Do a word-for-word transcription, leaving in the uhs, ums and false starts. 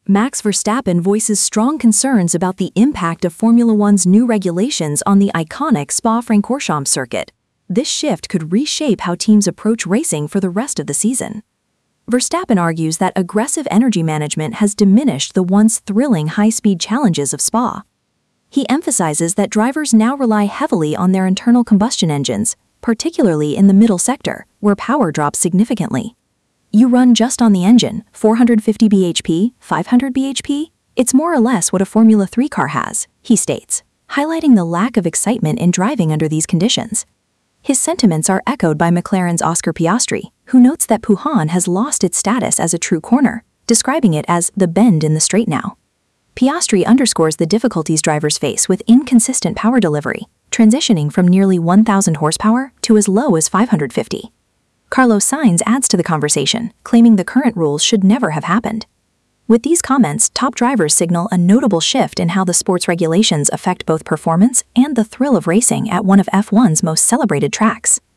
Max Verstappen voices strong concerns about the impact of Formula One's new regulations on the iconic Spa-Francorchamps circuit. This shift could reshape how teams approach racing for the rest of the season. Verstappen argues that aggressive energy management has diminished the once thrilling high-speed challenges of Spa. He emphasizes that drivers now rely heavily on their internal combustion engines, particularly in the middle sector, where power drops significantly. You run just on the engine, four hundred fifty B H P, five hundred B H P? It's more or less what a Formula three car has, he states, highlighting the lack of excitement in driving under these conditions. His sentiments are echoed by McLaren's Oscar Piastri, who notes that Pouhon has lost its status as a true corner, describing it as the bend in the straight now. Piastri underscores the difficulties drivers face with inconsistent power delivery, transitioning from nearly one thousand horsepower to as low as five hundred fifty. Carlos Sainz adds to the conversation, claiming the current rules should never have happened. With these comments, top drivers signal a notable shift in how the sport's regulations affect both performance and the thrill of racing at one of F one's most celebrated tracks.